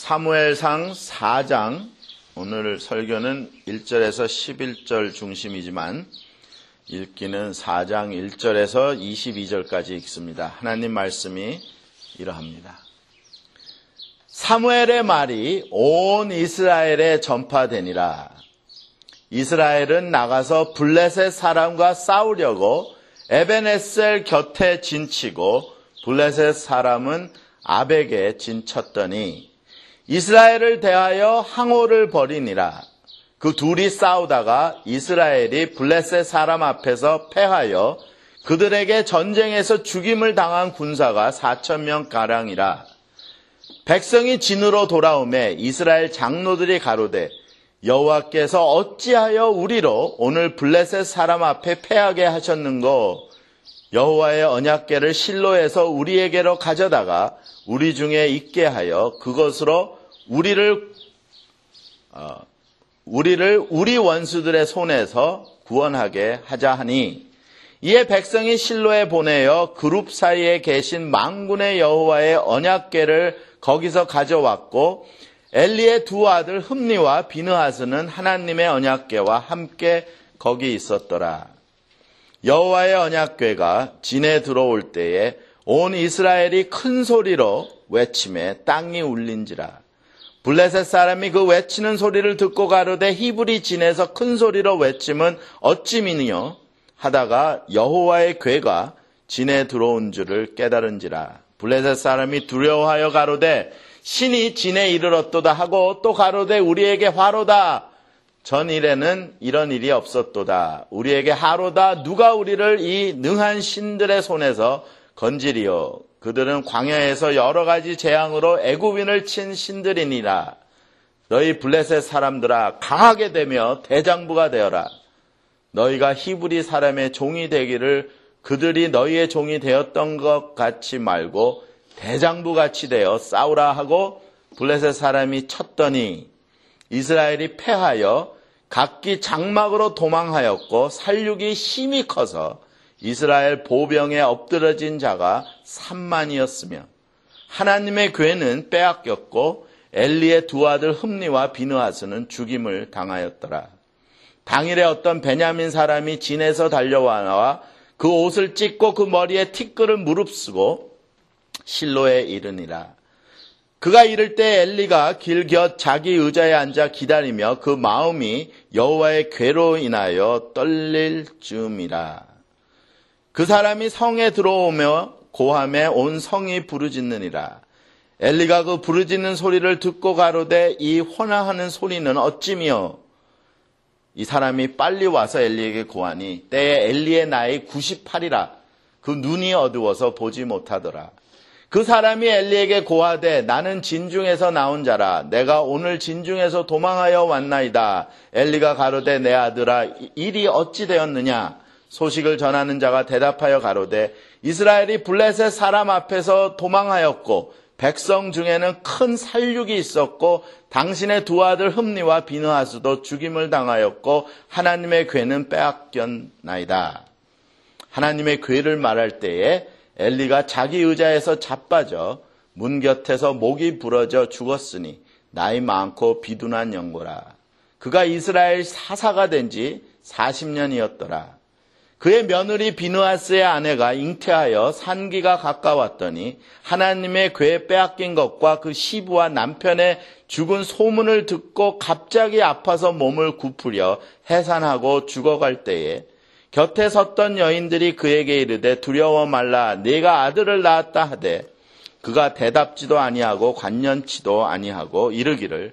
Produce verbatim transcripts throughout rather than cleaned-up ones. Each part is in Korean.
사무엘상 사 장, 오늘 설교는 일 절에서 십일 절 중심이지만 읽기는 사 장 일 절에서 이십이 절까지 읽습니다. 하나님 말씀이 이러합니다. 사무엘의 말이 온 이스라엘에 전파되니라. 이스라엘은 나가서 블레셋 사람과 싸우려고 에벤에셀 곁에 진치고 블레셋 사람은 아벡에 진쳤더니 이스라엘을 대하여 항오를 벌이니라. 그 둘이 싸우다가 이스라엘이 블레셋 사람 앞에서 패하여 그들에게 전쟁에서 죽임을 당한 군사가 사천 명 가량이라. 백성이 진으로 돌아오매 이스라엘 장로들이 가로되 여호와께서 어찌하여 우리로 오늘 블레셋 사람 앞에 패하게 하셨는고? 여호와의 언약궤를 실로에서 우리에게로 가져다가 우리 중에 있게 하여 그것으로 우리를 어, 우리를 우리 원수들의 손에서 구원하게 하자 하니, 이에 백성이 실로에 보내어 그룹 사이에 계신 만군의 여호와의 언약궤를 거기서 가져왔고 엘리의 두 아들 흠니와 비느하스는 하나님의 언약궤와 함께 거기 있었더라. 여호와의 언약궤가 진에 들어올 때에 온 이스라엘이 큰 소리로 외침에 땅이 울린지라. 블레셋 사람이 그 외치는 소리를 듣고 가로되 히브리 진에서 큰 소리로 외침은 어찌미니요 하다가 여호와의 궤가 진에 들어온 줄을 깨달은지라. 블레셋 사람이 두려워하여 가로되 신이 진에 이르렀도다 하고 또 가로되 우리에게 화로다. 전일에는 이런 일이 없었도다. 우리에게 하로다. 누가 우리를 이 능한 신들의 손에서 건지리요. 그들은 광야에서 여러 가지 재앙으로 애굽인을 친 신들이니라. 너희 블레셋 사람들아 강하게 되며 대장부가 되어라. 너희가 히브리 사람의 종이 되기를 그들이 너희의 종이 되었던 것 같이 말고 대장부같이 되어 싸우라 하고 블레셋 사람이 쳤더니 이스라엘이 패하여 각기 장막으로 도망하였고 살육이 심히 커서 이스라엘 보병에 엎드러진 자가 삼만이었으며 하나님의 궤는 빼앗겼고 엘리의 두 아들 흠니와 비느하스는 죽임을 당하였더라. 당일에 어떤 베냐민 사람이 진에서 달려와 나와 그 옷을 찢고 그 머리에 티끌을 무릅쓰고 실로에 이르니라. 그가 이를 때 엘리가 길 곁 자기 의자에 앉아 기다리며 그 마음이 여호와의 궤로 인하여 떨릴 즈음이라. 그 사람이 성에 들어오며 고함에 온 성이 부르짖느니라. 엘리가 그 부르짖는 소리를 듣고 가로되 이 혼화하는 소리는 어찌며? 이 사람이 빨리 와서 엘리에게 고하니 때에 엘리의 나이 구십팔이라. 그 눈이 어두워서 보지 못하더라. 그 사람이 엘리에게 고하되 나는 진중에서 나온 자라. 내가 오늘 진중에서 도망하여 왔나이다. 엘리가 가로되 내 아들아 일이 어찌 되었느냐? 소식을 전하는 자가 대답하여 가로되 이스라엘이 블레셋 사람 앞에서 도망하였고 백성 중에는 큰 살육이 있었고 당신의 두 아들 흠니와 비느하스도 죽임을 당하였고 하나님의 궤는 빼앗겼나이다. 하나님의 궤를 말할 때에 엘리가 자기 의자에서 자빠져 문 곁에서 목이 부러져 죽었으니 나이 많고 비둔한 영고라. 그가 이스라엘 사사가 된 지 사십 년이었더라. 그의 며느리 비느하스의 아내가 잉태하여 산기가 가까웠더니 하나님의 궤 빼앗긴 것과 그 시부와 남편의 죽은 소문을 듣고 갑자기 아파서 몸을 굽으려 해산하고 죽어갈 때에 곁에 섰던 여인들이 그에게 이르되 두려워 말라. 네가 아들을 낳았다 하되 그가 대답지도 아니하고 관연치도 아니하고 이르기를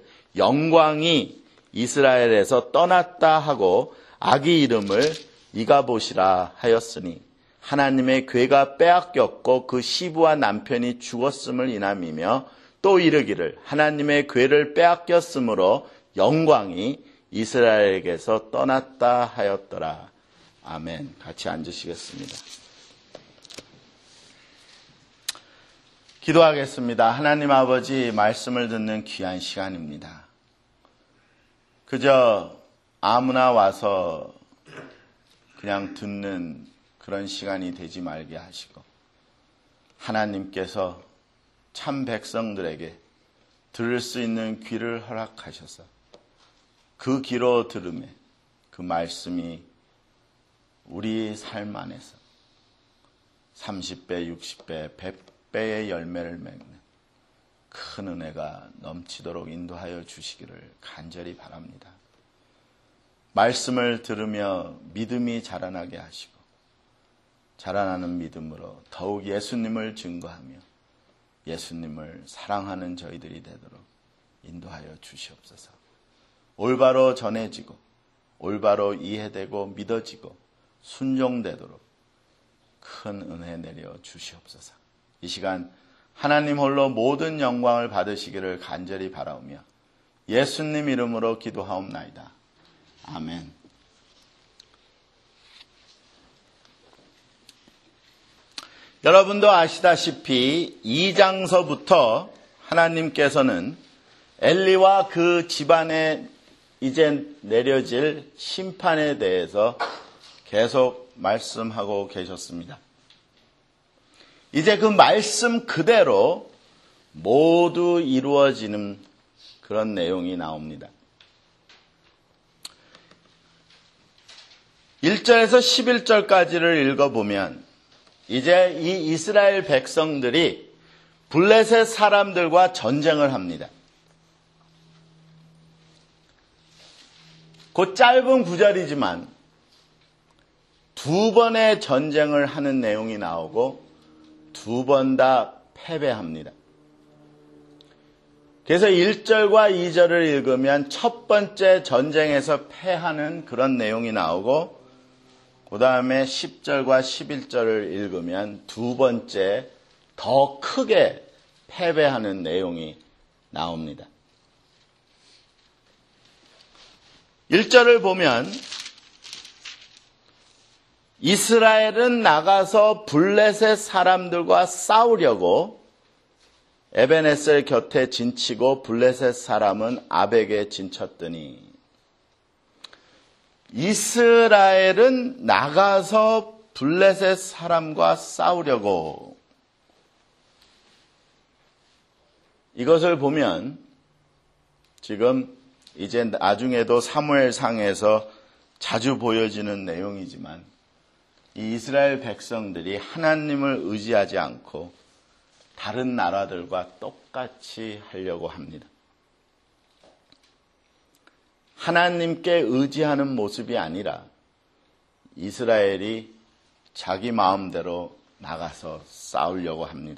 영광이 이스라엘에서 떠났다 하고 아기 이름을 이가봇이라 하였으니 하나님의 궤가 빼앗겼고 그 시부와 남편이 죽었음을 인함이며 또 이르기를 하나님의 궤를 빼앗겼으므로 영광이 이스라엘에게서 떠났다 하였더라. 아멘. 같이 앉으시겠습니다. 기도하겠습니다. 하나님 아버지, 말씀을 듣는 귀한 시간입니다. 그저 아무나 와서 그냥 듣는 그런 시간이 되지 말게 하시고 하나님께서 참 백성들에게 들을 수 있는 귀를 허락하셔서 그 귀로 들음에 그 말씀이 우리 삶 안에서 삼십 배, 육십 배, 백 배의 열매를 맺는 큰 은혜가 넘치도록 인도하여 주시기를 간절히 바랍니다. 말씀을 들으며 믿음이 자라나게 하시고 자라나는 믿음으로 더욱 예수님을 증거하며 예수님을 사랑하는 저희들이 되도록 인도하여 주시옵소서. 올바로 전해지고 올바로 이해되고 믿어지고 순종되도록 큰 은혜 내려 주시옵소서. 이 시간 하나님 홀로 모든 영광을 받으시기를 간절히 바라오며 예수님 이름으로 기도하옵나이다. 아멘. 여러분도 아시다시피 이 장서부터 하나님께서는 엘리와 그 집안에 이제 내려질 심판에 대해서 계속 말씀하고 계셨습니다. 이제 그 말씀 그대로 모두 이루어지는 그런 내용이 나옵니다. 일 절에서 십일 절까지를 읽어보면 이제 이 이스라엘 백성들이 블레셋 사람들과 전쟁을 합니다. 그 짧은 구절이지만 두 번의 전쟁을 하는 내용이 나오고 두 번 다 패배합니다. 그래서 일 절과 이 절을 읽으면 첫 번째 전쟁에서 패하는 그런 내용이 나오고 그 다음에 십 절과 십일 절을 읽으면 두 번째 더 크게 패배하는 내용이 나옵니다. 일 절을 보면 이스라엘은 나가서 블레셋 사람들과 싸우려고 에벤에셀 곁에 진치고 블레셋 사람은 아벡에 진쳤더니 이스라엘은 나가서 블레셋 사람과 싸우려고 이것을 보면 지금 이제 나중에도 사무엘상에서 자주 보여지는 내용이지만 이 이스라엘 백성들이 하나님을 의지하지 않고 다른 나라들과 똑같이 하려고 합니다. 하나님께 의지하는 모습이 아니라 이스라엘이 자기 마음대로 나가서 싸우려고 합니다.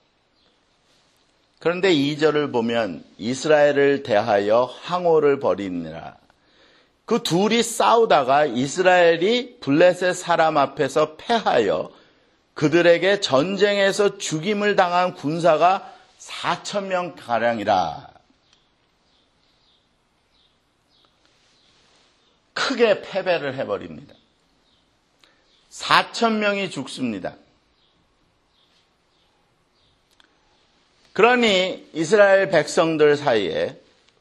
그런데 이 절을 보면 이스라엘을 대하여 항오를 벌이느라 그 둘이 싸우다가 이스라엘이 블레셋 사람 앞에서 패하여 그들에게 전쟁에서 죽임을 당한 군사가 사천 명 가량이라. 크게 패배를 해버립니다. 사천 명이 죽습니다. 그러니 이스라엘 백성들 사이에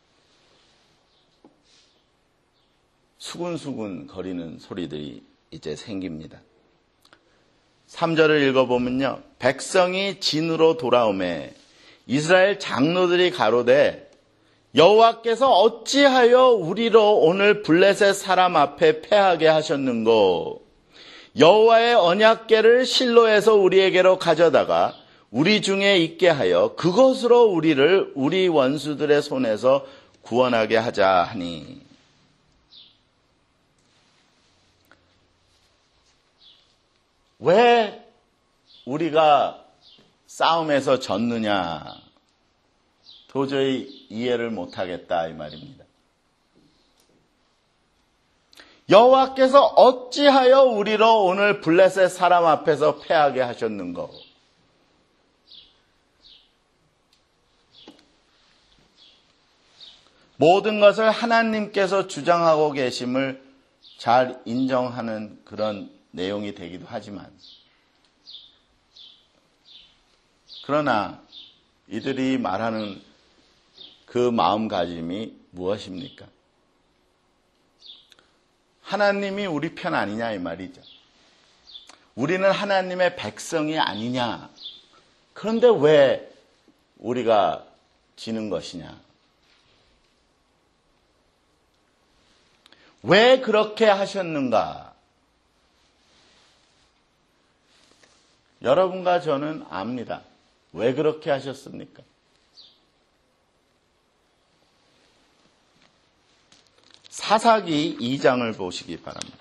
수군수군 거리는 소리들이 이제 생깁니다. 삼 절을 읽어보면요. 백성이 진으로 돌아오매 이스라엘 장로들이 가로되 여호와께서 어찌하여 우리로 오늘 블레셋 사람 앞에 패하게 하셨는고 여호와의 언약궤를 실로에서 우리에게로 가져다가 우리 중에 있게 하여 그것으로 우리를 우리 원수들의 손에서 구원하게 하자 하니 왜 우리가 싸움에서 졌느냐 도저히 이해를 못하겠다 이 말입니다. 여호와께서 어찌하여 우리로 오늘 블레셋 사람 앞에서 패하게 하셨는고 모든 것을 하나님께서 주장하고 계심을 잘 인정하는 그런 내용이 되기도 하지만 그러나 이들이 말하는 그 마음가짐이 무엇입니까? 하나님이 우리 편 아니냐 이 말이죠. 우리는 하나님의 백성이 아니냐. 그런데 왜 우리가 지는 것이냐? 왜 그렇게 하셨는가? 여러분과 저는 압니다. 왜 그렇게 하셨습니까? 사사기 이 장을 보시기 바랍니다.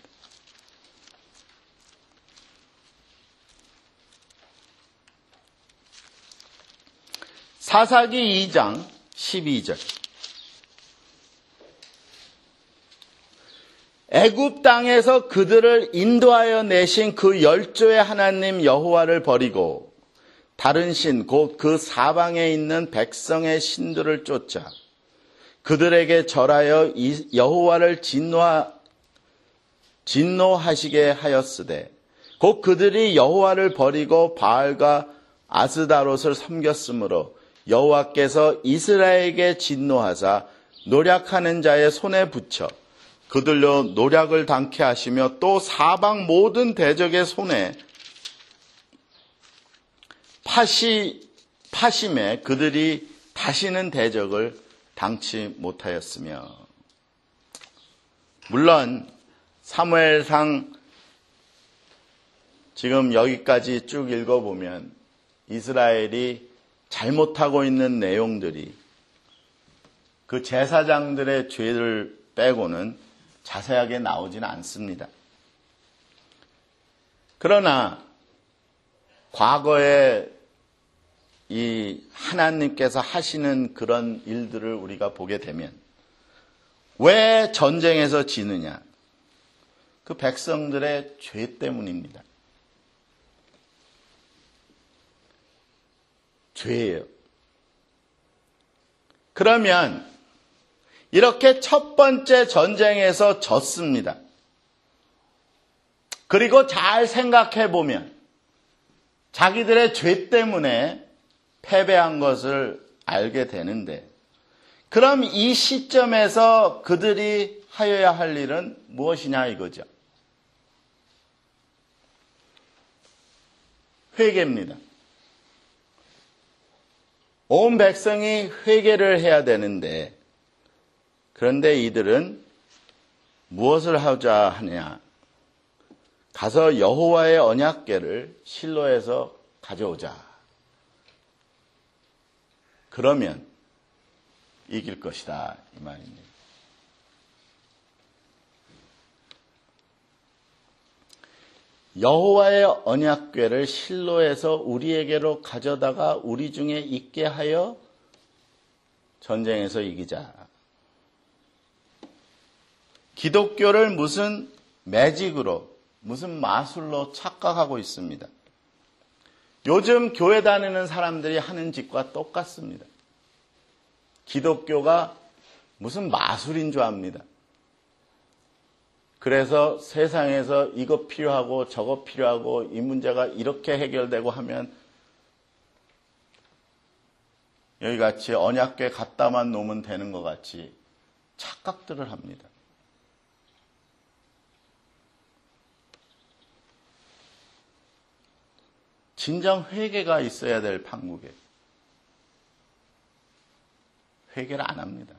사사기 이 장 십이 절. 애굽 땅에서 그들을 인도하여 내신 그 열조의 하나님 여호와를 버리고 다른 신 곧 그 사방에 있는 백성의 신들을 쫓아 그들에게 절하여 여호와를 진노하, 진노하시게 하였으되 곧 그들이 여호와를 버리고 바알과 아스다롯을 섬겼으므로 여호와께서 이스라엘에게 진노하사 노략하는 자의 손에 붙여 그들로 노략을 당케 하시며 또 사방 모든 대적의 손에 파시, 파심에 그들이 다시는 대적을 당치 못하였으며. 물론 사무엘상 지금 여기까지 쭉 읽어보면 이스라엘이 잘못하고 있는 내용들이 그 제사장들의 죄를 빼고는 자세하게 나오지는 않습니다. 그러나 과거에 이 하나님께서 하시는 그런 일들을 우리가 보게 되면 왜 전쟁에서 지느냐? 그 백성들의 죄 때문입니다. 죄예요. 그러면 이렇게 첫 번째 전쟁에서 졌습니다. 그리고 잘 생각해 보면 자기들의 죄 때문에 패배한 것을 알게 되는데, 그럼 이 시점에서 그들이 하여야 할 일은 무엇이냐 이거죠. 회개입니다. 온 백성이 회개를 해야 되는데, 그런데 이들은 무엇을 하자 하냐? 가서 여호와의 언약궤를 실로에서 가져오자. 그러면 이길 것이다 이 말입니다. 여호와의 언약궤를 실로에서 우리에게로 가져다가 우리 중에 있게 하여 전쟁에서 이기자. 기독교를 무슨 매직으로, 무슨 마술로 착각하고 있습니다. 요즘 교회 다니는 사람들이 하는 짓과 똑같습니다. 기독교가 무슨 마술인 줄 압니다. 그래서 세상에서 이거 필요하고 저거 필요하고 이 문제가 이렇게 해결되고 하면 여기같이 언약궤 갖다만 놓으면 되는 것 같이 착각들을 합니다. 진정 회개가 있어야 될 판국에 회개를 안 합니다.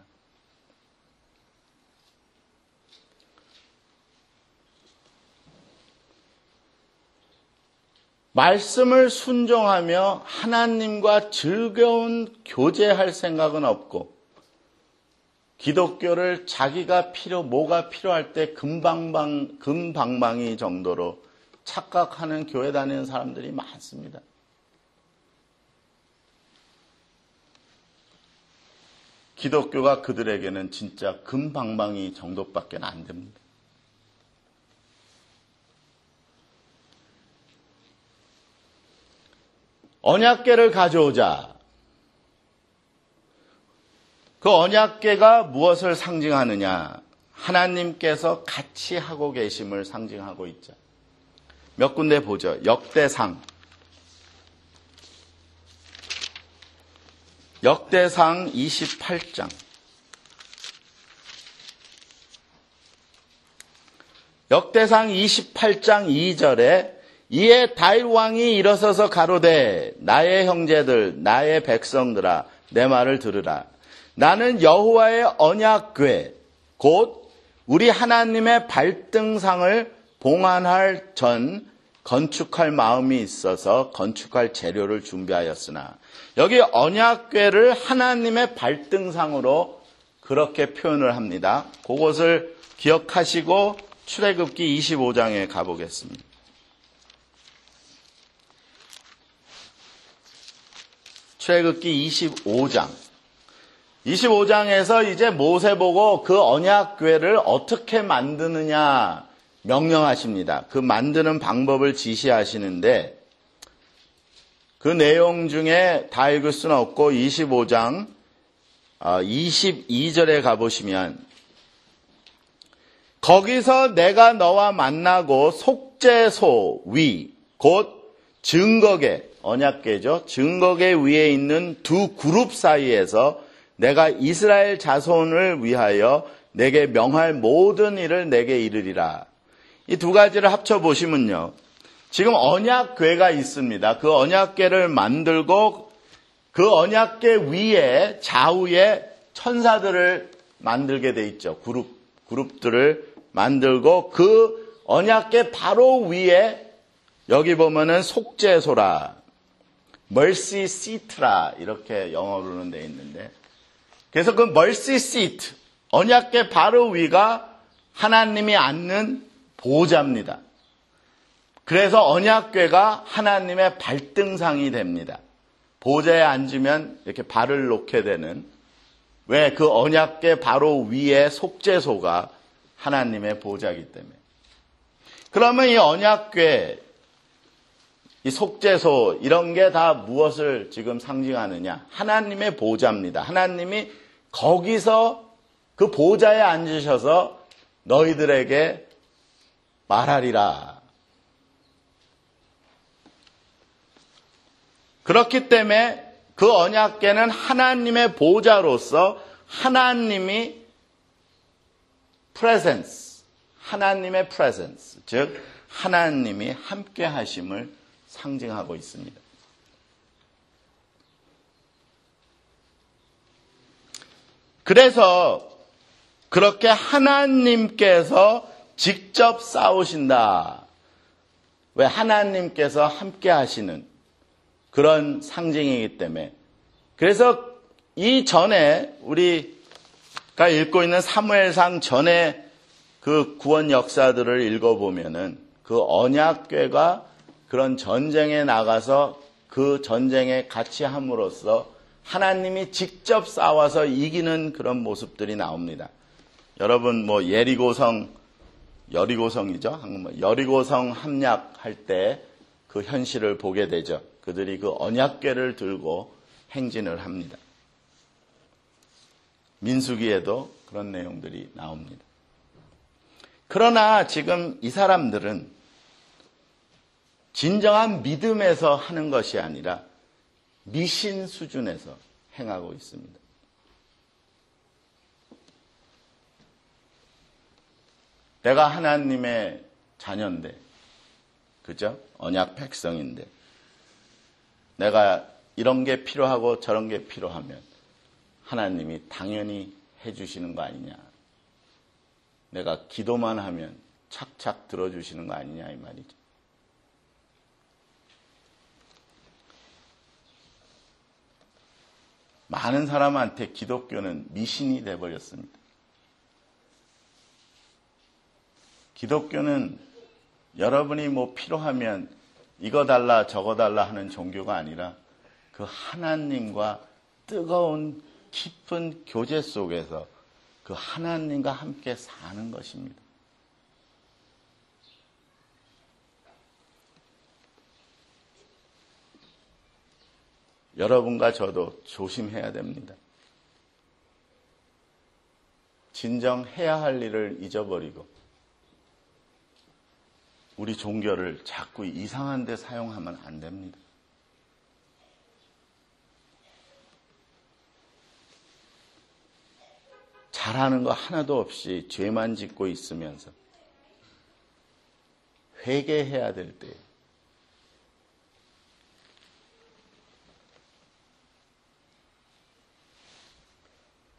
말씀을 순종하며 하나님과 즐거운 교제할 생각은 없고 기독교를 자기가 필요, 뭐가 필요할 때 금방방, 금방망이 정도로 착각하는 교회 다니는 사람들이 많습니다. 기독교가 그들에게는 진짜 금방망이 정도밖에 안 됩니다. 언약궤를 가져오자. 그 언약궤가 무엇을 상징하느냐? 하나님께서 같이 하고 계심을 상징하고 있죠. 몇 군데 보죠. 역대상. 역대상 이십팔 장. 역대상 이십팔 장 이 절에 이에 다윗 왕이 일어서서 가로되 나의 형제들 나의 백성들아 내 말을 들으라. 나는 여호와의 언약궤 곧 우리 하나님의 발등상을 봉안할 전 건축할 마음이 있어서 건축할 재료를 준비하였으나, 여기 언약궤를 하나님의 발등상으로 그렇게 표현을 합니다. 그것을 기억하시고 출애굽기 이십오 장에 가보겠습니다. 출애굽기 이십오 장. 이십오 장에서 이제 모세 보고 그 언약궤를 어떻게 만드느냐 명령하십니다. 그 만드는 방법을 지시하시는데, 그 내용 중에 다 읽을 수는 없고 이십오 장 이십이 절에 가보시면, 거기서 내가 너와 만나고 속죄소 위 곧 증거궤, 언약궤죠. 증거궤 위에 있는 두 그룹 사이에서 내가 이스라엘 자손을 위하여 내게 명할 모든 일을 내게 이르리라. 이 두 가지를 합쳐보시면요, 지금 언약궤가 있습니다. 그 언약궤를 만들고 그 언약궤 위에 좌우에 천사들을 만들게 돼 있죠. 그룹, 그룹들을 만들고 그 언약궤 바로 위에 여기 보면은 속죄소라, mercy seat라 이렇게 영어로는 돼 있는데, 그래서 그 mercy seat, 언약궤 바로 위가 하나님이 앉는 보좌입니다. 그래서 언약궤가 하나님의 발등상이 됩니다. 보좌에 앉으면 이렇게 발을 놓게 되는, 왜? 그 언약궤 바로 위에 속죄소가 하나님의 보좌이기 때문에. 그러면 이 언약궤, 이 속죄소 이런 게 다 무엇을 지금 상징하느냐? 하나님의 보좌입니다. 하나님이 거기서 그 보좌에 앉으셔서 너희들에게 말하리라. 그렇기 때문에 그 언약궤는 하나님의 보좌로서 하나님이 presence, 하나님의 presence, 즉 하나님이 함께 하심을 상징하고 있습니다. 그래서 그렇게 하나님께서 직접 싸우신다. 왜? 하나님께서 함께 하시는 그런 상징이기 때문에. 그래서 이 전에 우리가 읽고 있는 사무엘상 전에 그 구원 역사들을 읽어보면은 그 언약궤가 그런 전쟁에 나가서 그 전쟁에 같이 함으로써 하나님이 직접 싸워서 이기는 그런 모습들이 나옵니다. 여러분 뭐 예리고성, 여리고성이죠. 한국말 여리고성 함락할 때 그 현실을 보게 되죠. 그들이 그 언약궤를 들고 행진을 합니다. 민수기에도 그런 내용들이 나옵니다. 그러나 지금 이 사람들은 진정한 믿음에서 하는 것이 아니라 미신 수준에서 행하고 있습니다. 내가 하나님의 자녀인데, 그죠? 언약 백성인데, 내가 이런 게 필요하고 저런 게 필요하면 하나님이 당연히 해주시는 거 아니냐. 내가 기도만 하면 착착 들어주시는 거 아니냐 이 말이죠. 많은 사람한테 기독교는 미신이 돼버렸습니다. 기독교는 여러분이 뭐 필요하면 이거 달라 저거 달라 하는 종교가 아니라 그 하나님과 뜨거운 깊은 교제 속에서 그 하나님과 함께 사는 것입니다. 여러분과 저도 조심해야 됩니다. 진정 해야 할 일을 잊어버리고 우리 종교를 자꾸 이상한 데 사용하면 안 됩니다. 잘하는 거 하나도 없이 죄만 짓고 있으면서 회개해야 될 때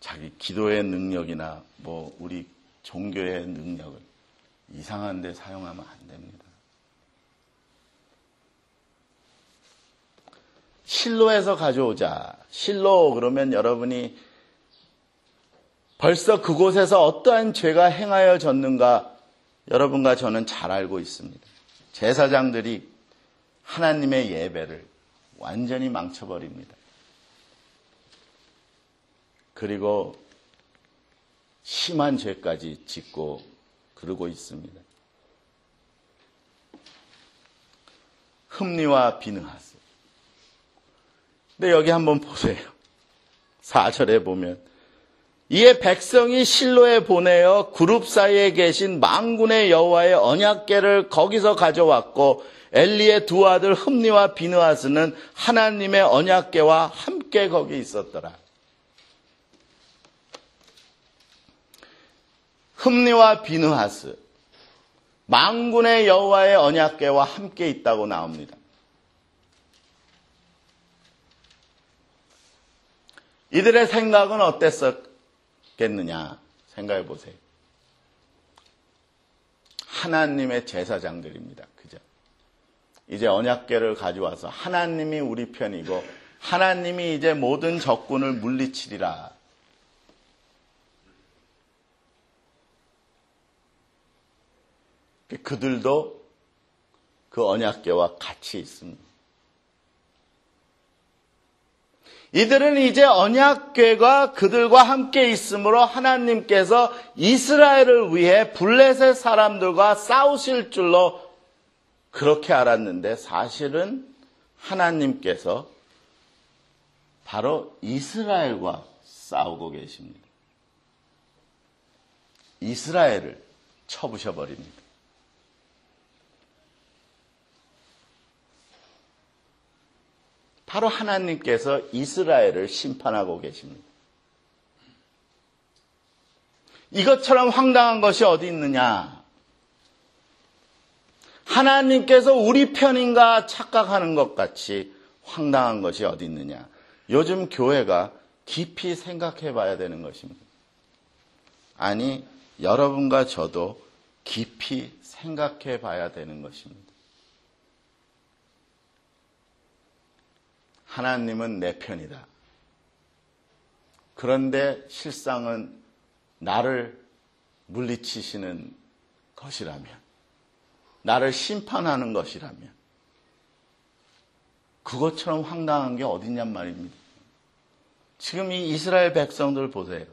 자기 기도의 능력이나 뭐 우리 종교의 능력을 이상한 데 사용하면 안 됩니다. 실로에서 가져오자. 실로 그러면 여러분이 벌써 그곳에서 어떠한 죄가 행하여졌는가 여러분과 저는 잘 알고 있습니다. 제사장들이 하나님의 예배를 완전히 망쳐버립니다. 그리고 심한 죄까지 짓고 그러고 있습니다. 흠리와 비느하스. 근데 여기 한번 보세요. 사 절에 보면 이에 백성이 실로에 보내어 그룹 사이에 계신 만군의 여호와의 언약궤를 거기서 가져왔고 엘리의 두 아들 흠리와 비느하스는 하나님의 언약궤와 함께 거기 있었더라. 흠리와 비느하스, 만군의 여호와의 언약궤와 함께 있다고 나옵니다. 이들의 생각은 어땠었겠느냐 생각해 보세요. 하나님의 제사장들입니다. 그죠? 이제 언약궤를 가져와서 하나님이 우리 편이고 하나님이 이제 모든 적군을 물리치리라. 그들도 그 언약궤와 같이 있습니다. 이들은 이제 언약궤가 그들과 함께 있으므로 하나님께서 이스라엘을 위해 블레셋 사람들과 싸우실 줄로 그렇게 알았는데 사실은 하나님께서 바로 이스라엘과 싸우고 계십니다. 이스라엘을 쳐부셔버립니다. 바로 하나님께서 이스라엘을 심판하고 계십니다. 이것처럼 황당한 것이 어디 있느냐? 하나님께서 우리 편인가 착각하는 것 같이 황당한 것이 어디 있느냐? 요즘 교회가 깊이 생각해 봐야 되는 것입니다. 아니, 여러분과 저도 깊이 생각해 봐야 되는 것입니다. 하나님은 내 편이다. 그런데 실상은 나를 물리치시는 것이라면, 나를 심판하는 것이라면 그것처럼 황당한 게 어딨냔 말입니다. 지금 이 이스라엘 백성들 보세요.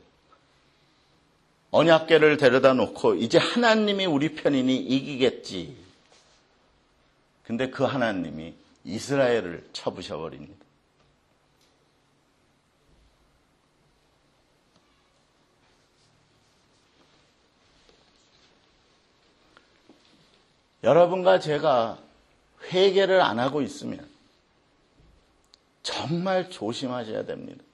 언약궤를 데려다 놓고 이제 하나님이 우리 편이니 이기겠지. 근데 그 하나님이 이스라엘을 쳐부셔버립니다. 여러분과 제가 회개를 안 하고 있으면 정말 조심하셔야 됩니다.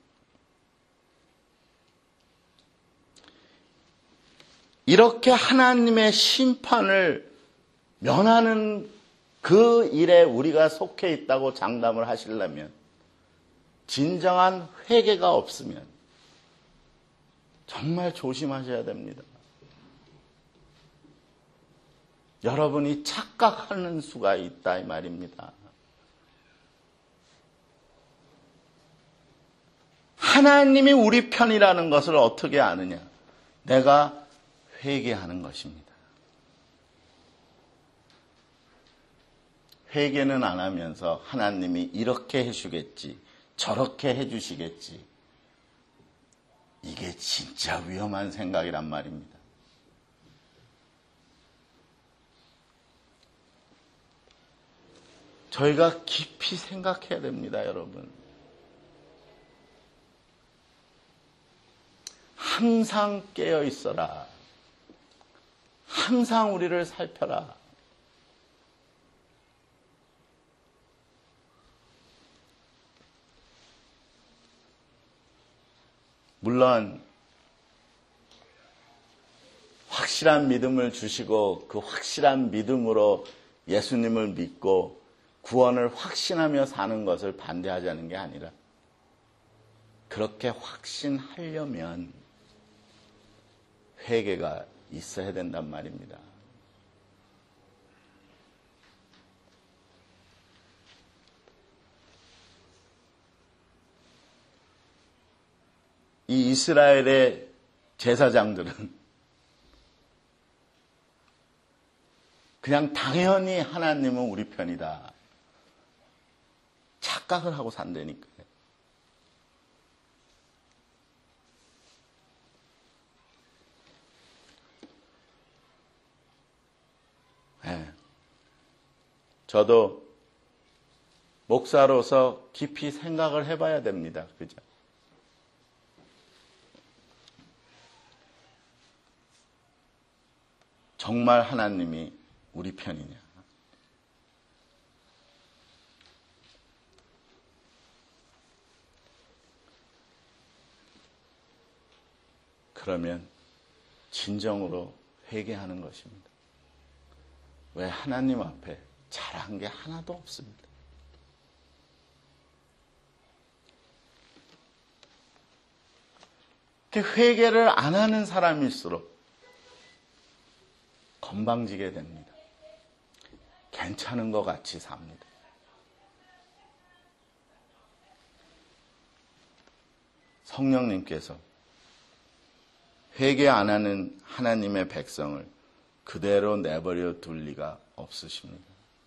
이렇게 하나님의 심판을 면하는 그 일에 우리가 속해 있다고 장담을 하시려면 진정한 회개가 없으면 정말 조심하셔야 됩니다. 여러분이 착각하는 수가 있다 이 말입니다. 하나님이 우리 편이라는 것을 어떻게 아느냐? 내가 회개하는 것입니다. 회개는 안 하면서 하나님이 이렇게 해주겠지, 저렇게 해주시겠지. 이게 진짜 위험한 생각이란 말입니다. 저희가 깊이 생각해야 됩니다, 여러분. 항상 깨어 있어라. 항상 우리를 살펴라. 물론 확실한 믿음을 주시고 그 확실한 믿음으로 예수님을 믿고 구원을 확신하며 사는 것을 반대하자는 게 아니라 그렇게 확신하려면 회개가 있어야 된단 말입니다. 이 이스라엘의 제사장들은 그냥 당연히 하나님은 우리 편이다 착각을 하고 산다니까요. 네. 저도 목사로서 깊이 생각을 해봐야 됩니다. 그죠? 정말 하나님이 우리 편이냐? 그러면 진정으로 회개하는 것입니다. 왜? 하나님 앞에 잘한 게 하나도 없습니다. 회개를 안 하는 사람일수록 건방지게 됩니다. 괜찮은 것 같이 삽니다. 성령님께서 회개 안 하는 하나님의 백성을 그대로 내버려 둘 리가 없으십니다.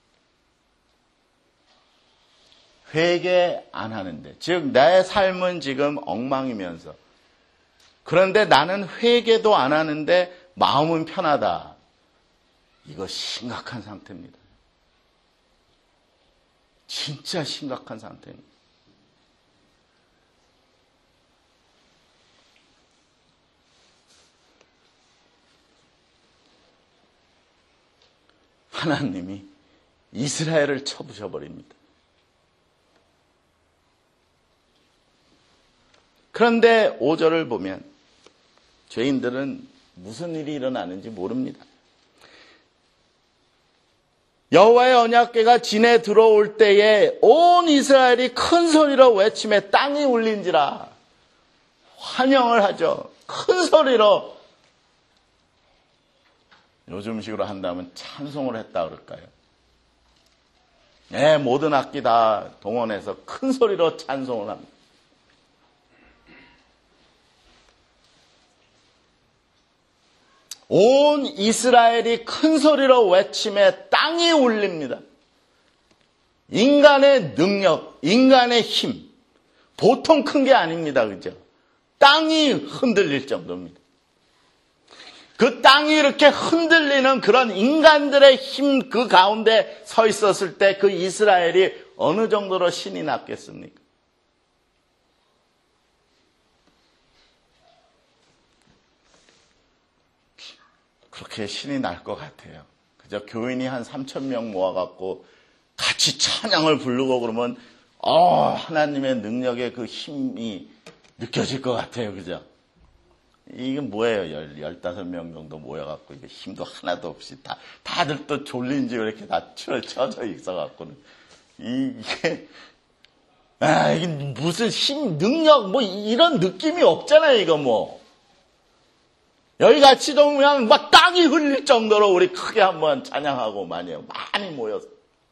회개 안 하는데, 즉 나의 삶은 지금 엉망이면서 그런데 나는 회개도 안 하는데 마음은 편하다. 이거 심각한 상태입니다. 진짜 심각한 상태입니다. 하나님이 이스라엘을 쳐부셔버립니다. 그런데 오 절을 보면 죄인들은 무슨 일이 일어나는지 모릅니다. 여호와의 언약궤가 진에 들어올 때에 온 이스라엘이 큰 소리로 외치며 땅이 울린지라. 환영을 하죠. 큰 소리로. 요즘식으로 한다면 찬송을 했다 그럴까요? 네, 모든 악기 다 동원해서 큰 소리로 찬송을 합니다. 온 이스라엘이 큰 소리로 외치며 땅이 울립니다. 인간의 능력, 인간의 힘, 보통 큰 게 아닙니다. 그죠? 땅이 흔들릴 정도입니다. 그 땅이 이렇게 흔들리는 그런 인간들의 힘 그 가운데 서 있었을 때 그 이스라엘이 어느 정도로 신이 났겠습니까? 그렇게 신이 날 것 같아요. 그저 교인이 한 삼천 명 모아갖고 같이 찬양을 부르고 그러면 어, 하나님의 능력의 그 힘이 느껴질 것 같아요. 그죠? 이게 뭐예요? 열, 열다섯 명 정도 모여갖고 이게 힘도 하나도 없이 다, 다들 또 졸린지 이렇게 다 쳐져 있어갖고는. 이게, 아, 이게 무슨 힘, 능력, 뭐 이런 느낌이 없잖아요, 이거 뭐. 여기 같이 좀 그냥 막 땅이 흘릴 정도로 우리 크게 한번 찬양하고 많이, 많이 모여서.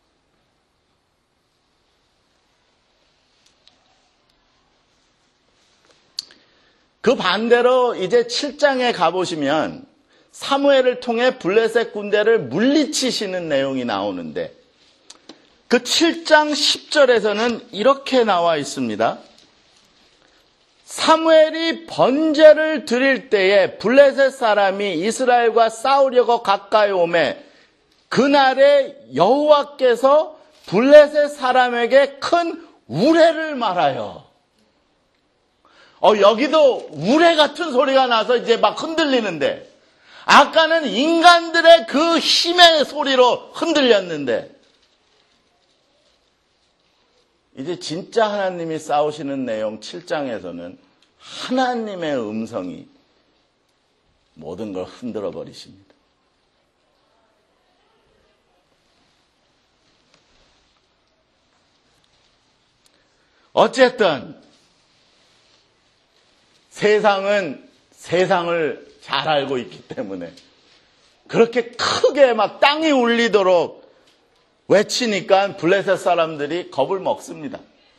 그 반대로 이제 칠 장에 가보시면 사무엘을 통해 블레셋 군대를 물리치시는 내용이 나오는데 그 칠 장 십 절에서는 이렇게 나와 있습니다. 사무엘이 번제를 드릴 때에 블레셋 사람이 이스라엘과 싸우려고 가까이 오매 그날에 여호와께서 블레셋 사람에게 큰 우레를 말하여. 어, 여기도 우레 같은 소리가 나서 이제 막 흔들리는데, 아까는 인간들의 그 힘의 소리로 흔들렸는데, 이제 진짜 하나님이 싸우시는 내용 칠 장에서는 하나님의 음성이 모든 걸 흔들어 버리십니다. 어쨌든, 세상은 세상을 잘 알고 있기 때문에 그렇게 크게 막 땅이 울리도록 외치니까 블레셋 사람들이 겁을 먹습니다.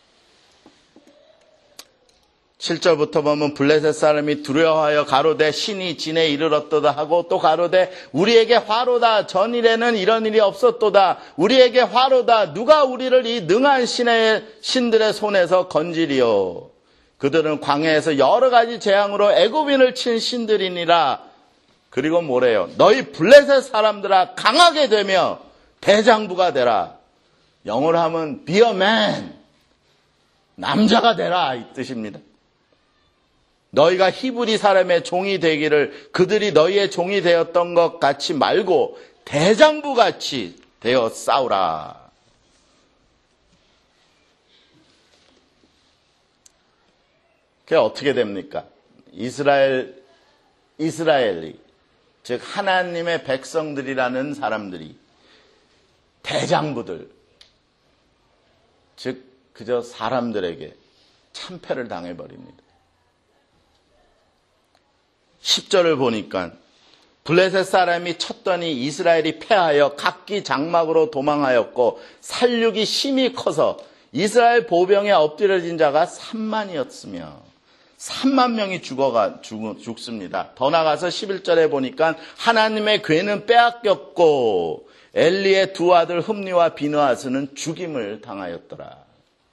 칠 절부터 보면 블레셋 사람이 두려워하여 가로되 신이 진에 이르렀도다 하고 또 가로되 우리에게 화로다 전일에는 이런 일이 없었도다 우리에게 화로다 누가 우리를 이 능한 신의 신들의 손에서 건지리요 그들은 광야에서 여러 가지 재앙으로 애굽인을 친 신들이니라. 그리고 뭐래요? 너희 블레셋 사람들아 강하게 되며 대장부가 되라. 영어로 하면 be a man, 남자가 되라 이 뜻입니다. 너희가 히브리 사람의 종이 되기를 그들이 너희의 종이 되었던 것 같이 말고 대장부같이 되어 싸우라. 그게 어떻게 됩니까? 이스라엘, 이스라엘이, 즉 하나님의 백성들이라는 사람들이 대장부들, 즉 그저 사람들에게 참패를 당해버립니다. 십 절을 보니까 블레셋 사람이 쳤더니 이스라엘이 패하여 각기 장막으로 도망하였고 살육이 심히 커서 이스라엘 보병에 엎드려진 자가 삼만이었으며 삼만 명이 죽어가 죽, 죽습니다. 더 나가서 십일 절에 보니까 하나님의 궤는 빼앗겼고 엘리의 두 아들 흠니와 비느하스는 죽임을 당하였더라.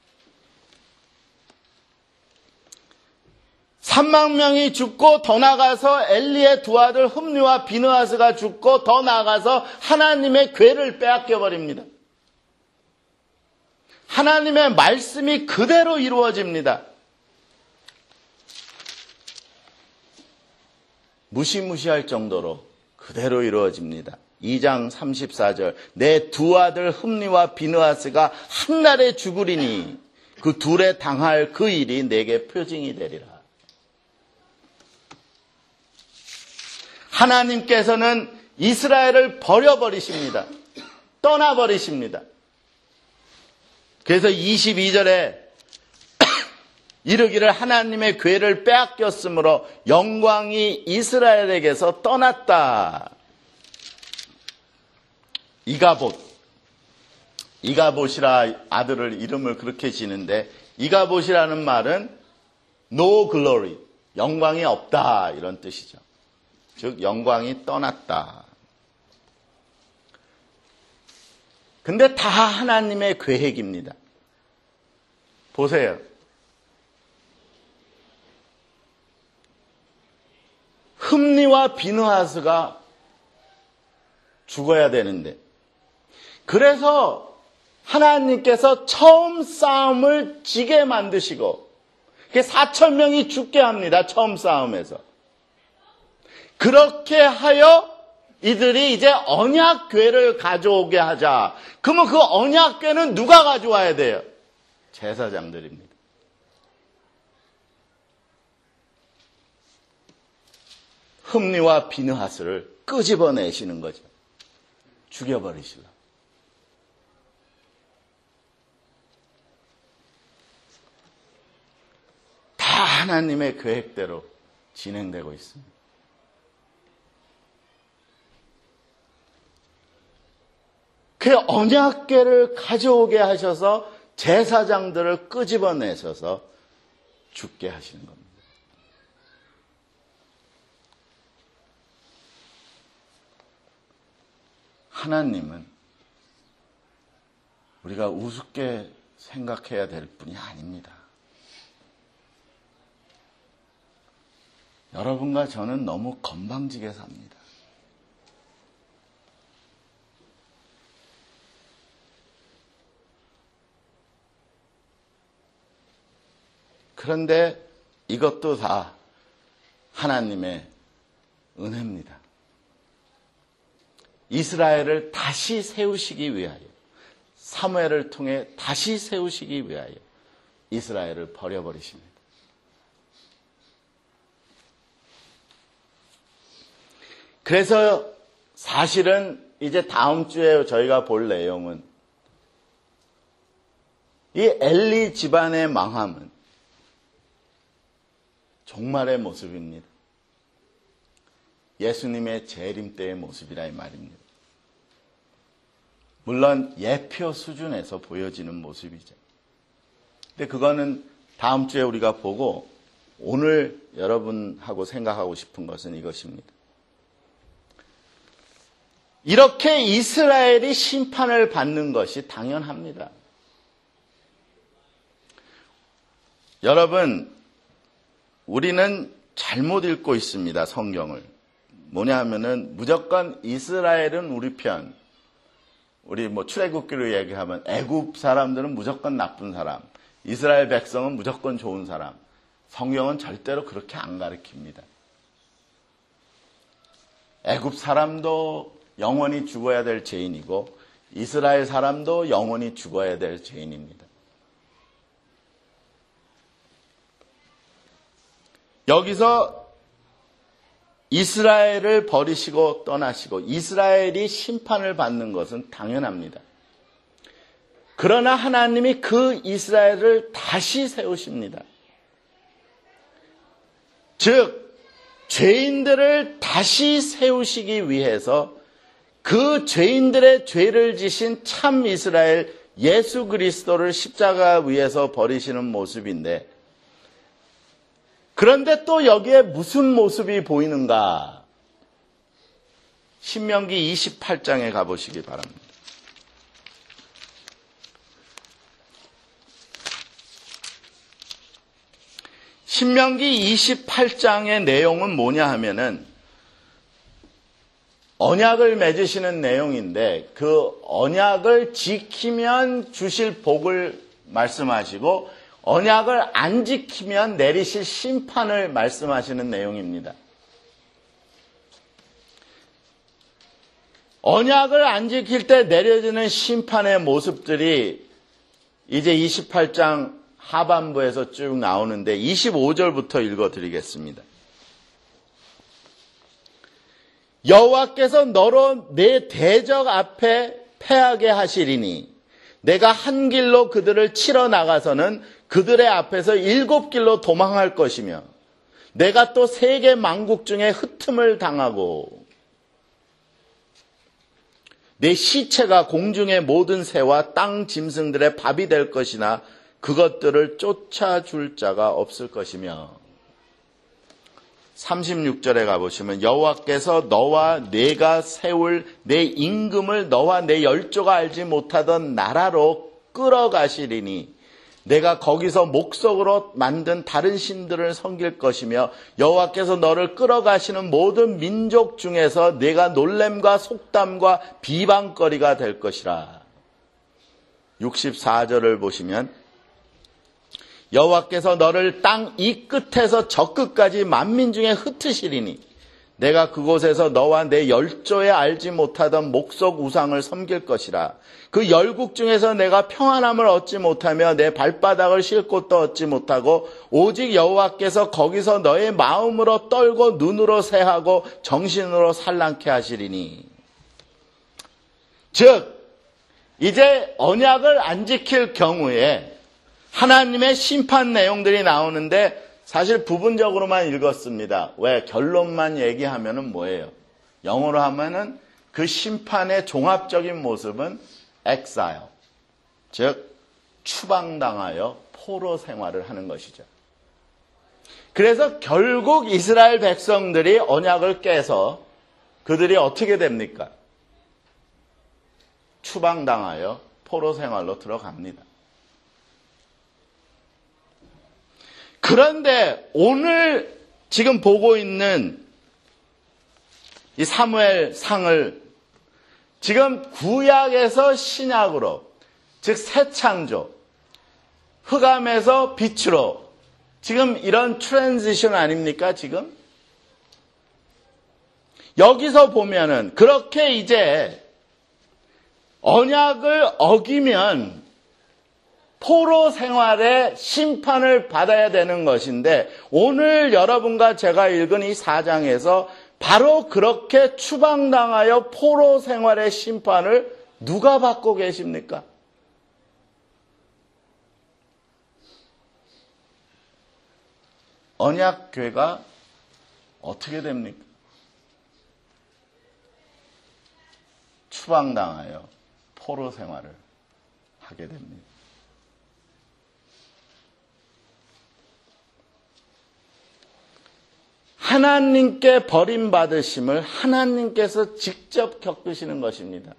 삼만 명이 죽고 더 나가서 엘리의 두 아들 흠니와 비느하스가 죽고 더 나가서 하나님의 궤를 빼앗겨 버립니다. 하나님의 말씀이 그대로 이루어집니다. 무시무시할 정도로 그대로 이루어집니다. 이 장 삼십사 절 내 두 아들 흠니와 비느하스가 한날에 죽으리니 그 둘에 당할 그 일이 내게 표징이 되리라. 하나님께서는 이스라엘을 버려버리십니다. 떠나버리십니다. 그래서 이십이 절에 이르기를 하나님의 궤를 빼앗겼으므로 영광이 이스라엘에게서 떠났다. 이가봇, 이가봇이라 아들을 이름을 그렇게 지는데 이가봇이라는 말은 no glory, 영광이 없다 이런 뜻이죠. 즉 영광이 떠났다. 근데 다 하나님의 계획입니다. 보세요. 흠니와 비느하스가 죽어야 되는데 그래서 하나님께서 처음 싸움을 지게 만드시고 사천 명이 죽게 합니다. 처음 싸움에서. 그렇게 하여 이들이 이제 언약궤를 가져오게 하자. 그러면 그 언약궤는 누가 가져와야 돼요? 제사장들입니다. 흠니와 비느하스를 끄집어내시는 거죠. 죽여버리시려. 다 하나님의 계획대로 진행되고 있습니다. 그 언약궤를 가져오게 하셔서 제사장들을 끄집어내셔서 죽게 하시는 겁니다. 하나님은 우리가 우습게 생각해야 될 뿐이 아닙니다. 여러분과 저는 너무 건방지게 삽니다. 그런데 이것도 다 하나님의 은혜입니다. 이스라엘을 다시 세우시기 위하여, 사무엘을 통해 다시 세우시기 위하여 이스라엘을 버려버리십니다. 그래서 사실은 이제 다음 주에 저희가 볼 내용은 이 엘리 집안의 망함은 종말의 모습입니다. 예수님의 재림 때의 모습이라 이 말입니다. 물론 예표 수준에서 보여지는 모습이죠. 근데 그거는 다음 주에 우리가 보고 오늘 여러분하고 생각하고 싶은 것은 이것입니다. 이렇게 이스라엘이 심판을 받는 것이 당연합니다. 여러분, 우리는 잘못 읽고 있습니다, 성경을. 뭐냐 하면은 무조건 이스라엘은 우리 편. 우리 뭐 출애굽기로 얘기하면 애굽 사람들은 무조건 나쁜 사람, 이스라엘 백성은 무조건 좋은 사람. 성경은 절대로 그렇게 안 가르칩니다. 애굽 사람도 영원히 죽어야 될 죄인이고 이스라엘 사람도 영원히 죽어야 될 죄인입니다. 여기서 이스라엘을 버리시고 떠나시고 이스라엘이 심판을 받는 것은 당연합니다. 그러나 하나님이 그 이스라엘을 다시 세우십니다. 즉 죄인들을 다시 세우시기 위해서 그 죄인들의 죄를 지신 참 이스라엘 예수 그리스도를 십자가 위에서 버리시는 모습인데, 그런데 또 여기에 무슨 모습이 보이는가? 신명기 이십팔 장에 가보시기 바랍니다. 신명기 이십팔 장의 내용은 뭐냐 하면은 언약을 맺으시는 내용인데 그 언약을 지키면 주실 복을 말씀하시고 언약을 안 지키면 내리실 심판을 말씀하시는 내용입니다. 언약을 안 지킬 때 내려지는 심판의 모습들이 이제 이십팔 장 하반부에서 쭉 나오는데 이십오 절부터 읽어드리겠습니다. 여호와께서 너로 내 대적 앞에 패하게 하시리니 내가 한 길로 그들을 치러 나가서는 그들의 앞에서 일곱 길로 도망할 것이며 내가 또 세계 만국 중에 흩음을 당하고 내 시체가 공중의 모든 새와 땅 짐승들의 밥이 될 것이나 그것들을 쫓아줄 자가 없을 것이며 삼십육 절에 가보시면 여호와께서 너와 내가 세울 내 임금을 너와 내 열조가 알지 못하던 나라로 끌어가시리니 내가 거기서 목석으로 만든 다른 신들을 섬길 것이며 여호와께서 너를 끌어가시는 모든 민족 중에서 내가 놀램과 속담과 비방거리가 될 것이라. 육십사 절을 보시면 여호와께서 너를 땅 이 끝에서 저 끝까지 만민 중에 흩으시리니 내가 그곳에서 너와 내 열조에 알지 못하던 목석 우상을 섬길 것이라. 그 열국 중에서 내가 평안함을 얻지 못하며 내 발바닥을 쉴 곳도 얻지 못하고 오직 여호와께서 거기서 너의 마음으로 떨고 눈으로 새하고 정신으로 산란케 하시리니. 즉 이제 언약을 안 지킬 경우에 하나님의 심판 내용들이 나오는데 사실 부분적으로만 읽었습니다. 왜? 결론만 얘기하면은 뭐예요? 영어로 하면은 그 심판의 종합적인 모습은 exile, 즉 추방당하여 포로 생활을 하는 것이죠. 그래서 결국 이스라엘 백성들이 언약을 깨서 그들이 어떻게 됩니까? 추방당하여 포로 생활로 들어갑니다. 그런데 오늘 지금 보고 있는 이 사무엘 상을 지금 구약에서 신약으로, 즉 새 창조, 흑암에서 빛으로 지금 이런 트랜지션 아닙니까 지금? 여기서 보면은 그렇게 이제 언약을 어기면 포로 생활의 심판을 받아야 되는 것인데 오늘 여러분과 제가 읽은 이 사 장에서 바로 그렇게 추방당하여 포로 생활의 심판을 누가 받고 계십니까? 언약궤가 어떻게 됩니까? 추방당하여 포로 생활을 하게 됩니다. 하나님께 버림받으심을 하나님께서 직접 겪으시는 것입니다.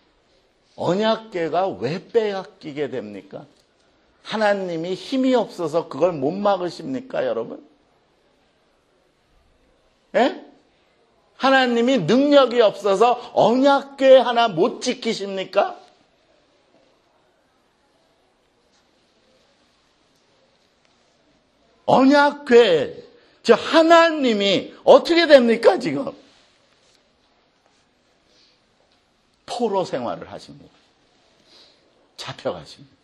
언약궤가 왜 빼앗기게 됩니까? 하나님이 힘이 없어서 그걸 못 막으십니까, 여러분? 예? 하나님이 능력이 없어서 언약궤 하나 못 지키십니까? 언약궤, 저 하나님이 어떻게 됩니까, 지금? 포로 생활을 하십니다. 잡혀가십니다.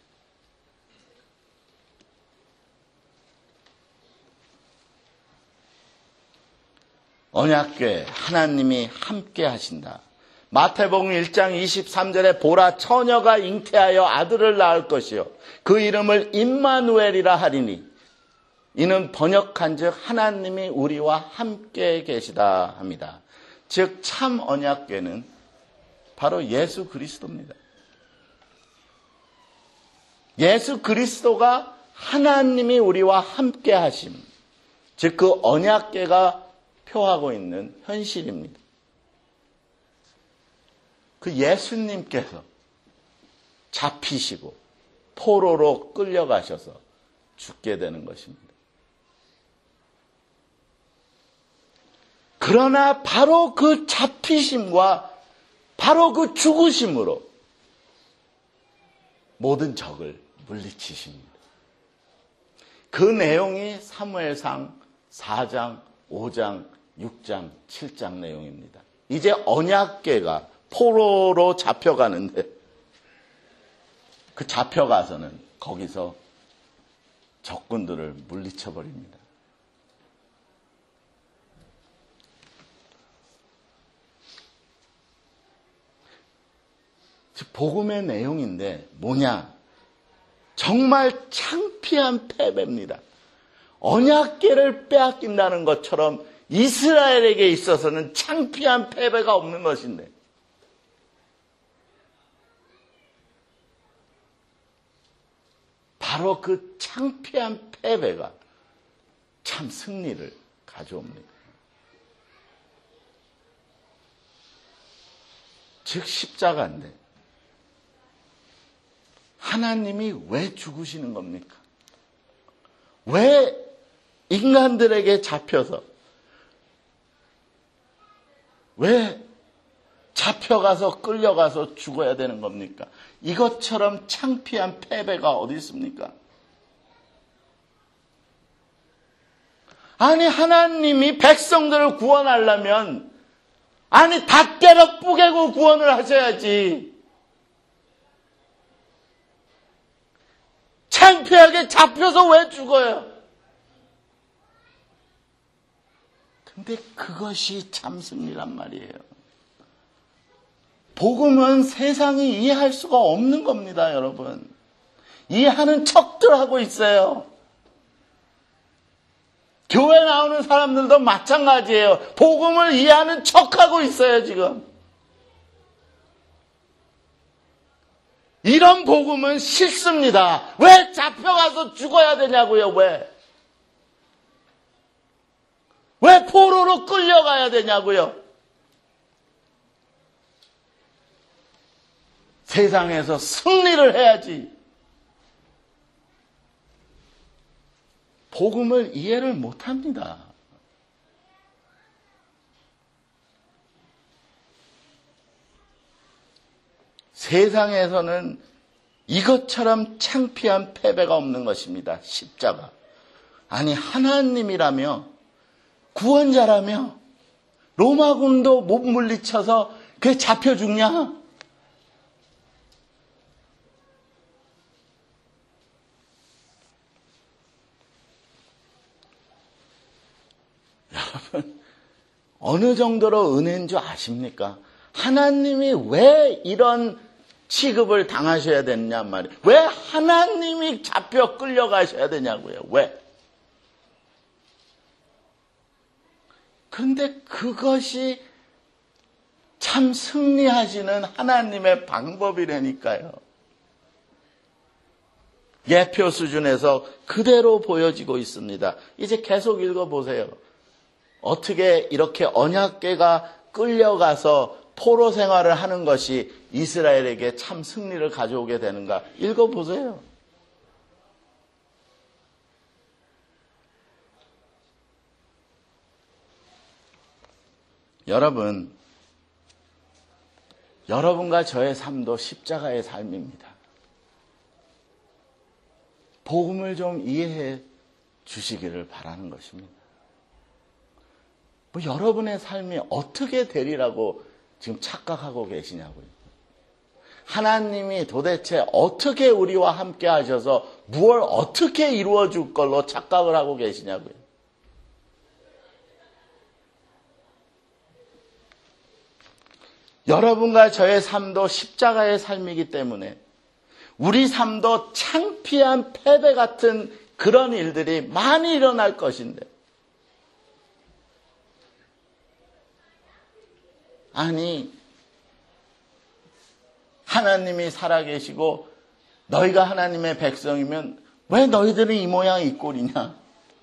언약궤 하나님이 함께 하신다. 마태복음 일 장 이십삼 절에 보라 처녀가 잉태하여 아들을 낳을 것이요 그 이름을 임마누엘이라 하리니 이는 번역한즉 하나님이 우리와 함께 계시다 합니다. 즉 참 언약궤는 바로 예수 그리스도입니다. 예수 그리스도가 하나님이 우리와 함께 하심, 즉 그 언약궤가 표하고 있는 현실입니다. 그 예수님께서 잡히시고 포로로 끌려가셔서 죽게 되는 것입니다. 그러나 바로 그 잡히심과 바로 그 죽으심으로 모든 적을 물리치십니다. 그 내용이 사무엘상 사 장, 오 장, 육 장, 칠 장 내용입니다. 이제 언약궤가 포로로 잡혀가는데 그 잡혀가서는 거기서 적군들을 물리쳐버립니다. 복음의 내용인데 뭐냐? 정말 창피한 패배입니다. 언약궤를 빼앗긴다는 것처럼 이스라엘에게 있어서는 창피한 패배가 없는 것인데 바로 그 창피한 패배가 참 승리를 가져옵니다. 즉 십자가인데 하나님이 왜 죽으시는 겁니까? 왜 인간들에게 잡혀서 왜 잡혀가서 끌려가서 죽어야 되는 겁니까? 이것처럼 창피한 패배가 어디 있습니까? 아니 하나님이 백성들을 구원하려면 아니 다 깨러 뿌개고 구원을 하셔야지. 창피하게 잡혀서 왜 죽어요? 근데 그것이 참 승리란 말이에요. 복음은 세상이 이해할 수가 없는 겁니다, 여러분. 이해하는 척들 하고 있어요. 교회 나오는 사람들도 마찬가지예요. 복음을 이해하는 척하고 있어요, 지금. 이런 복음은 싫습니다. 왜 잡혀가서 죽어야 되냐고요, 왜? 왜 포로로 끌려가야 되냐고요? 세상에서 승리를 해야지. 복음을 이해를 못합니다. 세상에서는 이것처럼 창피한 패배가 없는 것입니다. 십자가. 아니 하나님이라며 구원자라며 로마군도 못 물리쳐서 그게 잡혀 죽냐? 여러분 어느 정도로 은혜인 줄 아십니까? 하나님이 왜 이런 취급을 당하셔야 되느냐 말이에요. 왜 하나님이 잡혀 끌려가셔야 되냐고요. 왜? 그런데 그것이 참 승리하시는 하나님의 방법이라니까요. 예표 수준에서 그대로 보여지고 있습니다. 이제 계속 읽어보세요. 어떻게 이렇게 언약궤가 끌려가서 포로 생활을 하는 것이 이스라엘에게 참 승리를 가져오게 되는가 읽어보세요. 여러분, 여러분과 저의 삶도 십자가의 삶입니다. 복음을 좀 이해해 주시기를 바라는 것입니다. 뭐 여러분의 삶이 어떻게 되리라고 지금 착각하고 계시냐고요. 하나님이 도대체 어떻게 우리와 함께 하셔서 무엇을 어떻게 이루어 줄 걸로 착각을 하고 계시냐고요. 여러분과 저의 삶도 십자가의 삶이기 때문에 우리 삶도 창피한 패배 같은 그런 일들이 많이 일어날 것인데, 아니 하나님이 살아계시고 너희가 하나님의 백성이면 왜 너희들은 이 모양 이 꼴이냐?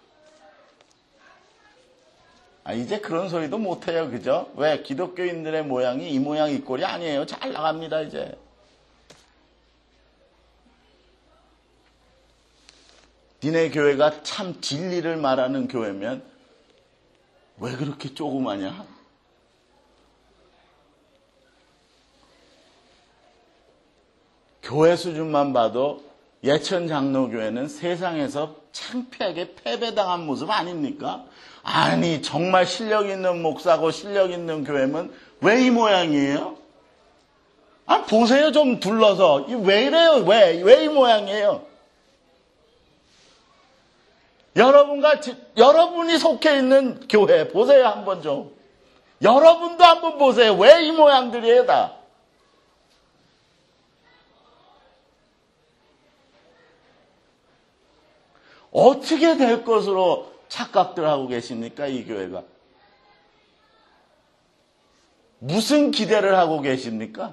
아, 이제 그런 소리도 못해요. 그죠? 왜? 기독교인들의 모양이 이 모양 이 꼴이 아니에요. 잘 나갑니다 이제. 니네 교회가 참 진리를 말하는 교회면 왜 그렇게 조그마냐? 교회 수준만 봐도 예천 장로교회는 세상에서 창피하게 패배당한 모습 아닙니까? 아니 정말 실력 있는 목사고 실력 있는 교회면 왜 이 모양이에요? 아 보세요 좀 둘러서. 왜 이래요? 왜? 왜 이 모양이에요? 여러분과 지, 여러분이 속해 있는 교회 보세요 한번 좀. 여러분도 한번 보세요. 왜 이 모양들이에요 다? 어떻게 될 것으로 착각들 하고 계십니까? 이 교회가. 무슨 기대를 하고 계십니까?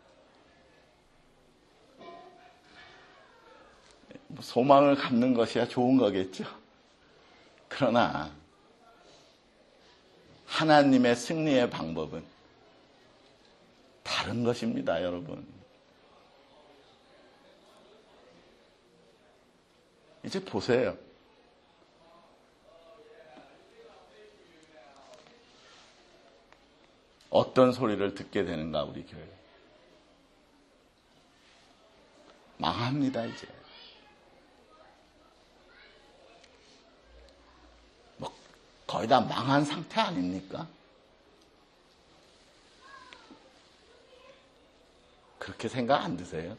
소망을 갖는 것이야 좋은 거겠죠. 그러나 하나님의 승리의 방법은 다른 것입니다, 여러분. 이제 보세요. 어떤 소리를 듣게 되는가 우리 교회. 망합니다 이제. 뭐 거의 다 망한 상태 아닙니까? 그렇게 생각 안 드세요?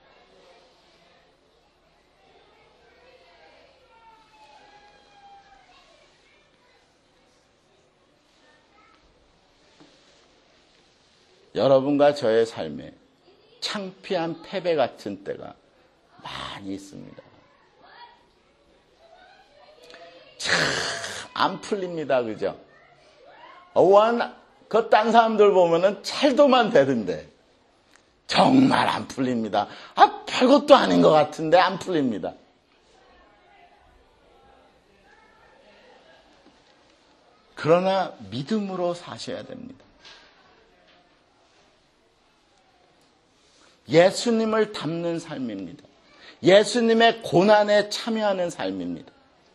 여러분과 저의 삶에 창피한 패배 같은 때가 많이 있습니다. 참 안 풀립니다. 그죠? 어원 그 딴 사람들 보면은 찰도만 되던데 정말 안 풀립니다. 아 별것도 아닌 것 같은데 안 풀립니다. 그러나 믿음으로 사셔야 됩니다. 예수님을 닮는 삶입니다. 예수님의 고난에 참여하는 삶입니다.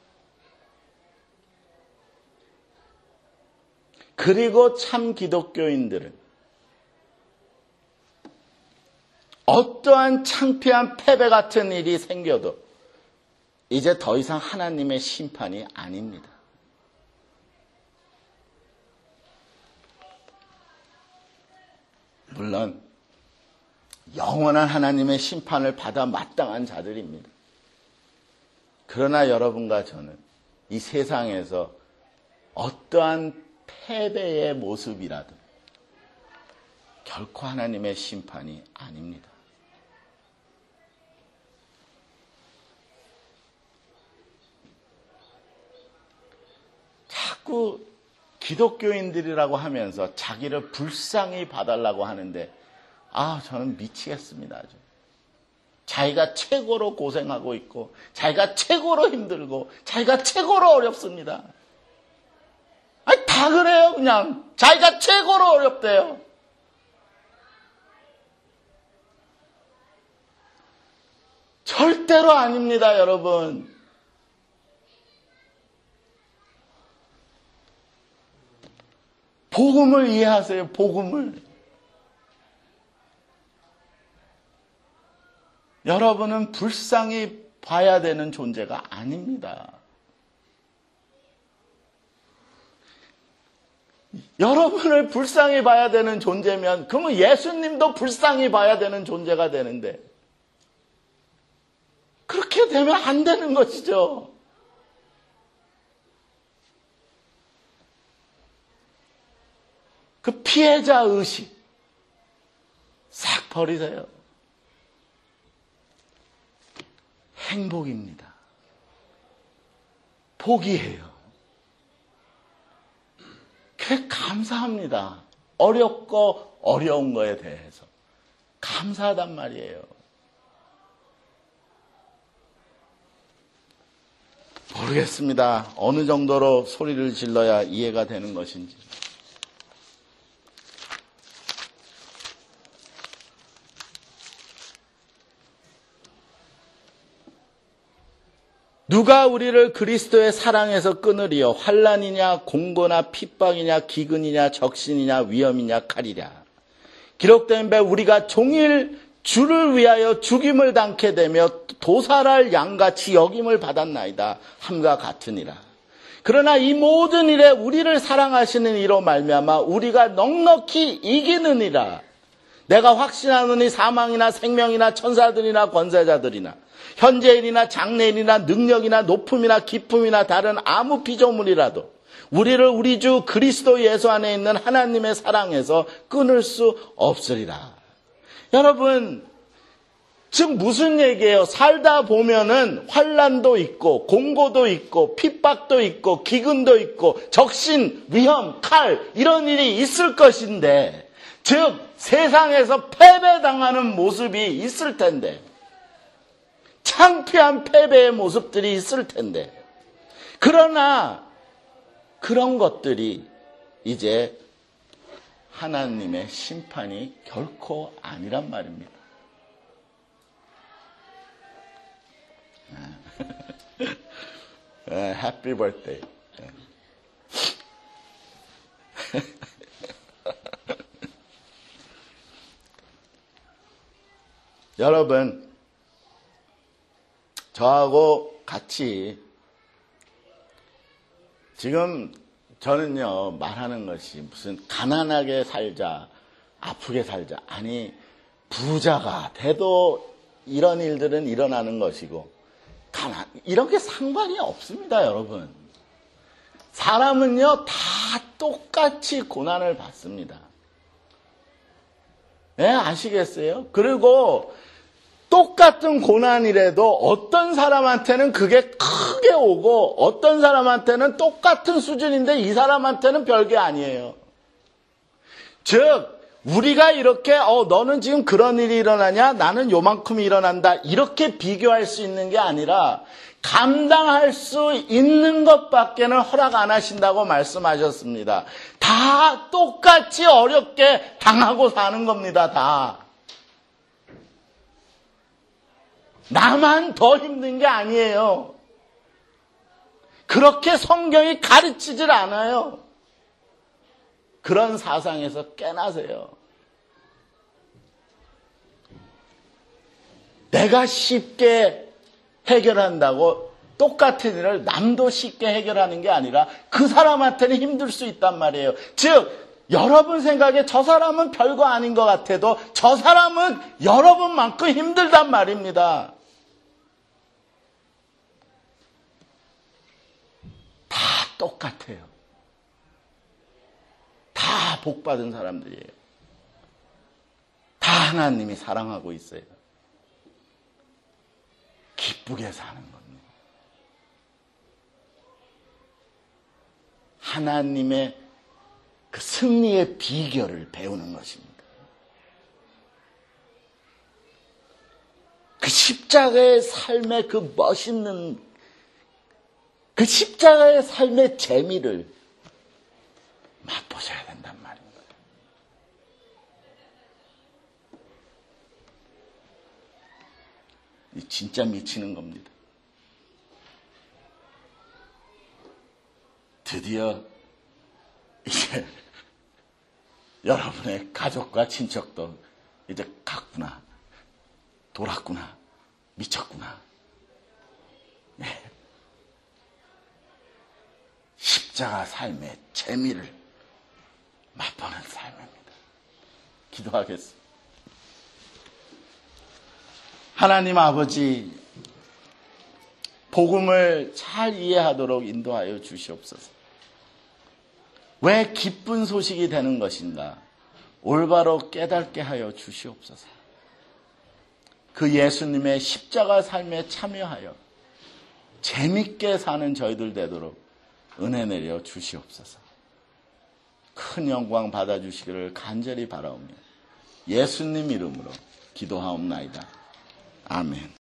그리고 참 기독교인들은 어떠한 창피한 패배 같은 일이 생겨도 이제 더 이상 하나님의 심판이 아닙니다. 물론 영원한 하나님의 심판을 받아 마땅한 자들입니다. 그러나 여러분과 저는 이 세상에서 어떠한 패배의 모습이라도 결코 하나님의 심판이 아닙니다. 자꾸 기독교인들이라고 하면서 자기를 불쌍히 봐달라고 하는데 아 저는 미치겠습니다. 아주. 자기가 최고로 고생하고 있고 자기가 최고로 힘들고 자기가 최고로 어렵습니다. 아니 다 그래요. 그냥 자기가 최고로 어렵대요. 절대로 아닙니다, 여러분. 복음을 이해하세요, 복음을. 여러분은 불쌍히 봐야 되는 존재가 아닙니다. 여러분을 불쌍히 봐야 되는 존재면 그러면 예수님도 불쌍히 봐야 되는 존재가 되는데 그렇게 되면 안 되는 것이죠. 그 피해자 의식 싹 버리세요. 행복입니다. 복이에요. 그래 감사합니다. 어렵고 어려운 거에 대해서 감사하단 말이에요. 모르겠습니다. 어느 정도로 소리를 질러야 이해가 되는 것인지. 누가 우리를 그리스도의 사랑에서 끊으리요? 환난이냐 공고나 핍박이냐 기근이냐 적신이냐 위험이냐 칼이랴. 기록된 바 우리가 종일 주를 위하여 죽임을 당케 되며 도살할 양같이 여김을 받았나이다 함과 같으니라. 그러나 이 모든 일에 우리를 사랑하시는 이로 말미암아 우리가 넉넉히 이기느니라. 내가 확신하노니 사망이나 생명이나 천사들이나 권세자들이나 현재일이나 장래일이나 능력이나 높음이나 기쁨이나 다른 아무 피조물이라도 우리를 우리 주 그리스도 예수 안에 있는 하나님의 사랑에서 끊을 수 없으리라. 여러분, 즉 무슨 얘기예요? 살다 보면은 환난도 있고 공고도 있고 핍박도 있고 기근도 있고 적신, 위험, 칼 이런 일이 있을 것인데 즉 세상에서 패배당하는 모습이 있을 텐데 창피한 패배의 모습들이 있을 텐데 그러나 그런 것들이 이제 하나님의 심판이 결코 아니란 말입니다. 해피 버스데이. 여러분, 저하고 같이 지금 저는요 말하는 것이 무슨 가난하게 살자, 아프게 살자, 아니 부자가 돼도 이런 일들은 일어나는 것이고 가난 이런 게 상관이 없습니다, 여러분. 사람은요 다 똑같이 고난을 받습니다. 예, 아시겠어요? 그리고 똑같은 고난이라도 어떤 사람한테는 그게 크게 오고 어떤 사람한테는 똑같은 수준인데 이 사람한테는 별게 아니에요. 즉 우리가 이렇게 어 너는 지금 그런 일이 일어나냐? 나는 요만큼이 일어난다. 이렇게 비교할 수 있는 게 아니라 감당할 수 있는 것밖에는 허락 안 하신다고 말씀하셨습니다. 다 똑같이 어렵게 당하고 사는 겁니다. 다. 나만 더 힘든 게 아니에요. 그렇게 성경이 가르치질 않아요. 그런 사상에서 깨나세요. 내가 쉽게 해결한다고 똑같은 일을 남도 쉽게 해결하는 게 아니라 그 사람한테는 힘들 수 있단 말이에요. 즉 여러분 생각에 저 사람은 별거 아닌 것 같아도 저 사람은 여러분만큼 힘들단 말입니다. 다 똑같아요. 다 복받은 사람들이에요. 다 하나님이 사랑하고 있어요. 기쁘게 사는 겁니다. 하나님의 그 승리의 비결을 배우는 것입니다. 그 십자가의 삶의 그 멋있는, 그 십자가의 삶의 재미를 맛보셔야 된단 말입니다. 진짜 미치는 겁니다. 드디어 이제 여러분의 가족과 친척도 이제 갔구나, 돌았구나, 미쳤구나. 네. 십자가 삶의 재미를 맛보는 삶입니다. 기도하겠습니다. 하나님 아버지, 복음을 잘 이해하도록 인도하여 주시옵소서. 왜 기쁜 소식이 되는 것인가? 올바로 깨닫게 하여 주시옵소서. 그 예수님의 십자가 삶에 참여하여 재밌게 사는 저희들 되도록 은혜 내려 주시옵소서. 큰 영광 받아주시기를 간절히 바라오며 예수님 이름으로 기도하옵나이다. 아멘.